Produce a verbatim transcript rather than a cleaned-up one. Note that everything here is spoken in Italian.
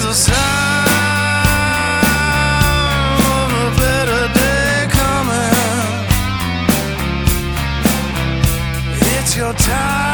a sign of a better day coming. It's your time.